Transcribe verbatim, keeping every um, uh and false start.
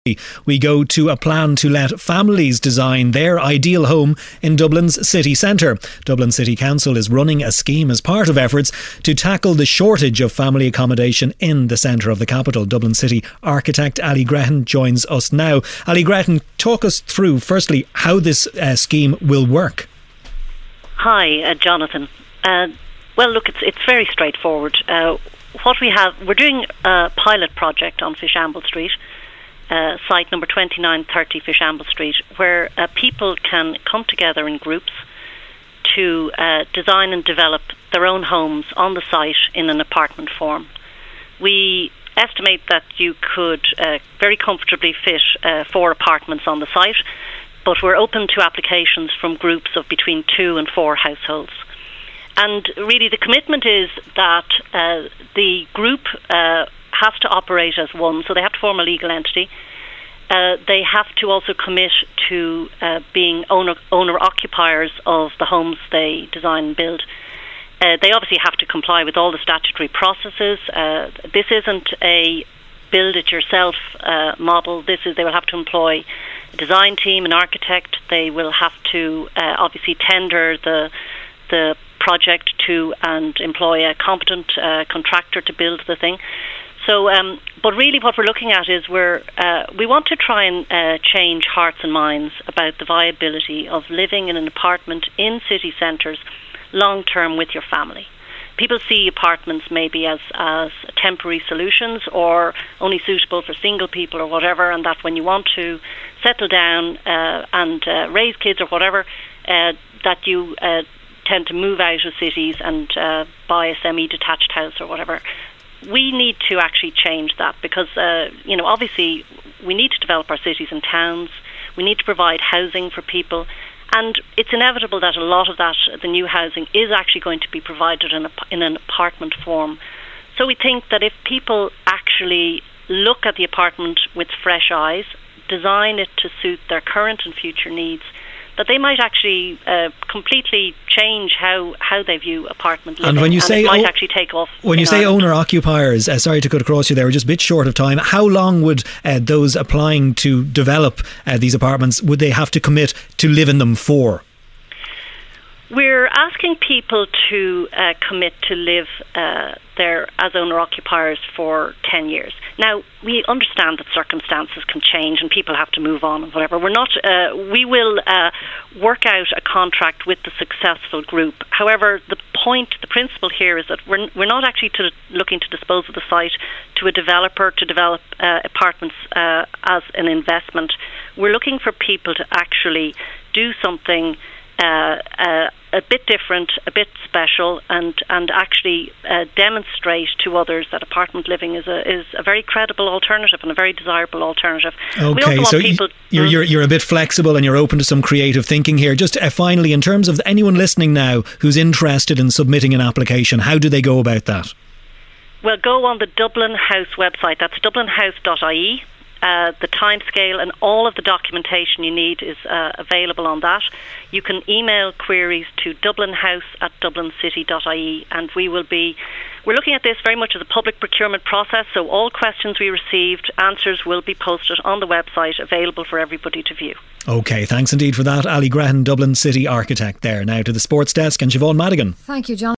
We go to a plan to let families design their ideal home in Dublin's city centre. Dublin City Council is running a scheme as part of efforts to tackle the shortage of family accommodation in the centre of the capital. Dublin City architect Ali Grehan joins us now. Ali Grehan, talk us through, firstly, how this uh, scheme will work. Hi, uh, Jonathan. Uh, well, look, it's it's very straightforward. Uh, what we have, we're doing a pilot project on Fishamble Street. Uh, site number twenty-nine thirty Fishamble Street, where uh, people can come together in groups to uh, design and develop their own homes on the site in an apartment form. We estimate that you could uh, very comfortably fit uh, four apartments on the site, but we're open to applications from groups of between two and four households. And really the commitment is that uh, the group uh, has to operate as one, so they have to form a legal entity. Uh, they have to also commit to uh, being owner owner occupiers of the homes they design and build. Uh, they obviously have to comply with all the statutory processes. Uh, this isn't a build-it-yourself uh, model. This is they will have to employ a design team, an architect. They will have to uh, obviously tender the the project to and employ a competent uh, contractor to build the thing. So, um, but really what we're looking at is we're, uh, we want to try and uh, change hearts and minds about the viability of living in an apartment in city centres long term with your family. People see apartments maybe as, as temporary solutions or only suitable for single people or whatever, and that when you want to settle down uh, and uh, raise kids or whatever, uh, that you uh, tend to move out of cities and uh, buy a semi-detached house or whatever. We need to actually change that because, uh, you know, obviously we need to develop our cities and towns. We need to provide housing for people. And it's inevitable that a lot of that, the new housing, is actually going to be provided in, a, in an apartment form. So we think that if people actually look at the apartment with fresh eyes, design it to suit their current and future needs, that they might actually uh, completely change how, how they view apartment living. And when you and say it might o- actually take off. When you say Ireland. owner occupiers, uh, sorry to cut across you there, we're just a bit short of time. How long would uh, those applying to develop uh, these apartments, would they have to commit to live in them for? We're asking people to uh, commit to live uh, there as owner-occupiers for ten years. Now, we understand that circumstances can change and people have to move on and whatever. We're not. Uh, we will uh, work out a contract with the successful group. However, the point, the principle here is that we're, we're not actually to, looking to dispose of the site to a developer to develop uh, apartments uh, as an investment. We're looking for people to actually do something Uh, uh, a bit different, a bit special, and and actually uh, demonstrate to others that apartment living is a is a very credible alternative and a very desirable alternative. Okay, so people, you're, you're you're a bit flexible and you're open to some creative thinking here. Just uh, finally, in terms of anyone listening now who's interested in submitting an application, how do they go about that? Well, go on the Dublin House website. That's dublin house dot I E. Uh, the timescale and all of the documentation you need is uh, available on that. You can email queries to dublinhouse at dublin city dot I E, and we will be we're looking at this very much as a public procurement process, so all questions we received, answers will be posted on the website, available for everybody to view. OK, thanks indeed for that. Ali Grehan, Dublin City architect there. Now to the sports desk and Siobhan Madigan. Thank you, John.